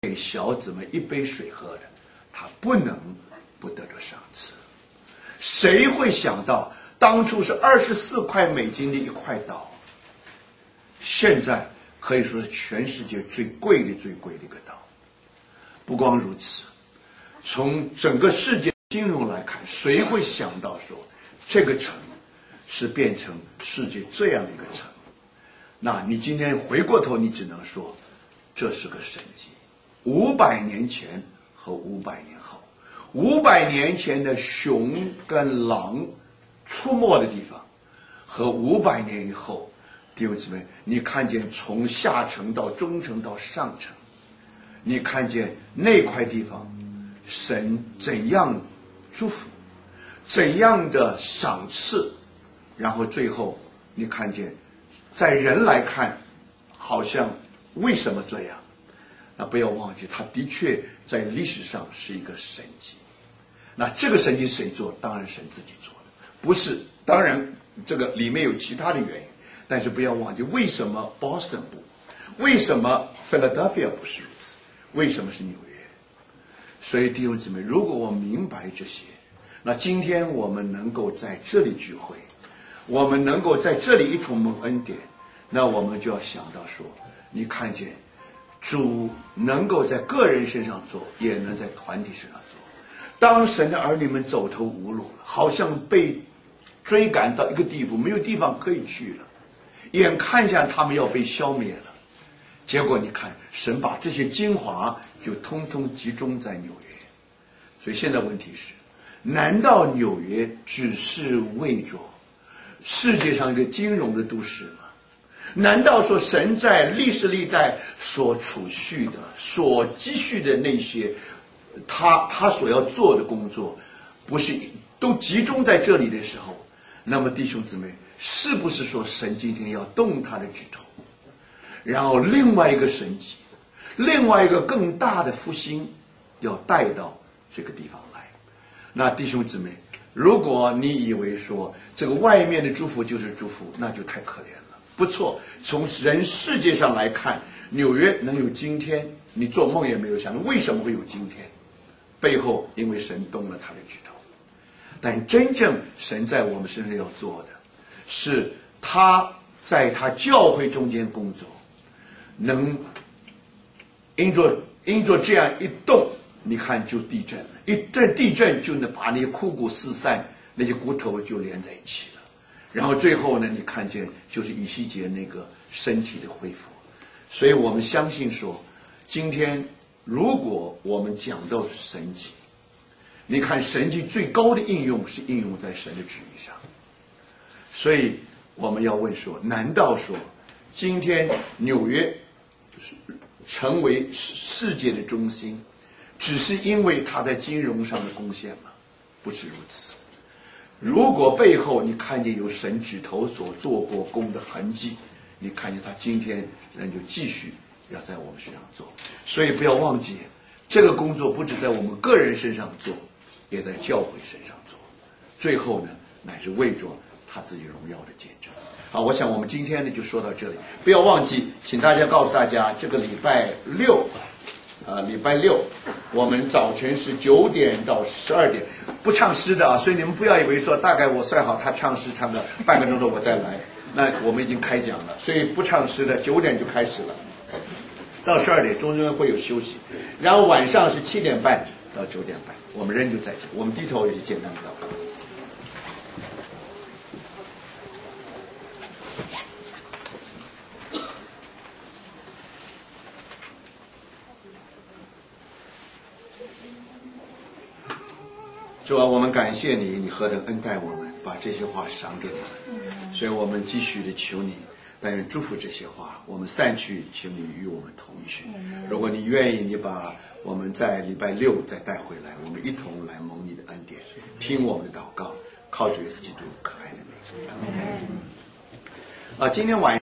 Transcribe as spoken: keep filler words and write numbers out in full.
给小子们一杯水喝的，他不能不得着赏赐。谁会想到当初是二十四块美金的一块岛，现在可以说是全世界最贵的最贵的一个岛。不光如此，从整个世界金融来看，谁会想到说这个城是变成世界这样的一个城？那你今天回过头，你只能说这是个神迹。五百年前和五百年后，五百年前的熊跟狼出没的地方，和五百年以后，弟兄姊妹，你看见从下层到中层到上层，你看见那块地方，神怎样祝福，怎样的赏赐，然后最后你看见，在人来看，好像为什么这样？那不要忘记，它的确在历史上是一个神迹。那这个神迹谁做？当然神自己做的，不是。当然，这个里面有其他的原因，但是不要忘记，为什么 Boston 不？为什么 Philadelphia 不是如此？为什么是纽约？所以弟兄姊妹，如果我明白这些，那今天我们能够在这里聚会，我们能够在这里一同蒙恩典，那我们就要想到说，你看见主能够在个人身上做，也能在团体身上做。当神的儿女们走投无路了，好像被追赶到一个地步，没有地方可以去了，眼看下他们要被消灭了，结果你看神把这些精华就通通集中在纽约。所以现在问题是，难道纽约只是为着世界上一个金融的都市吗？难道说神在历史历代所储蓄的、所积蓄的那些他他所要做的工作，不是都集中在这里的时候，那么弟兄姊妹，是不是说神今天要动他的指头，然后另外一个神迹，另外一个更大的复兴要带到这个地方来？那弟兄姊妹，如果你以为说这个外面的祝福就是祝福，那就太可怜了。不错，从人世界上来看，纽约能有今天，你做梦也没有想到为什么会有今天，背后因为神动了他的指头。但真正神在我们身上要做的，是他在他教会中间工作，能因着因着这样一动，你看就地震了，一震地震就能把那些枯骨四散，那些骨头就连在一起了。然后最后呢，你看见就是以西结那个身体的恢复。所以我们相信说，今天如果我们讲到神迹，你看神迹最高的应用是应用在神的旨意上。所以我们要问说，难道说今天纽约成为世界的中心，只是因为它在金融上的贡献吗？不是如此。如果背后你看见有神指头所做过工的痕迹，你看见他今天人就继续要在我们身上做。所以不要忘记，这个工作不只在我们个人身上做，也在教会身上做，最后呢，乃是为着他自己荣耀的见证。好，我想我们今天呢就说到这里。不要忘记，请大家告诉大家，这个礼拜六啊，礼拜六我们早晨是九点到十二点，不唱诗的啊，所以你们不要以为说大概我算好他唱诗唱个半个钟头我再来，那我们已经开讲了，所以不唱诗的九点就开始了，到十二点中间会有休息，然后晚上是七点半到九点半，我们人就在这，我们低头也是简单的祷告。主啊，我们感谢你，你何等恩待我们，把这些话赏给我们，所以我们继续的求你，但愿祝福这些话。我们散去，请你与我们同去。如果你愿意，你把我们在礼拜六再带回来，我们一同来蒙你的恩典，听我们的祷告，靠主耶稣基督可爱的名字。啊，今天晚上。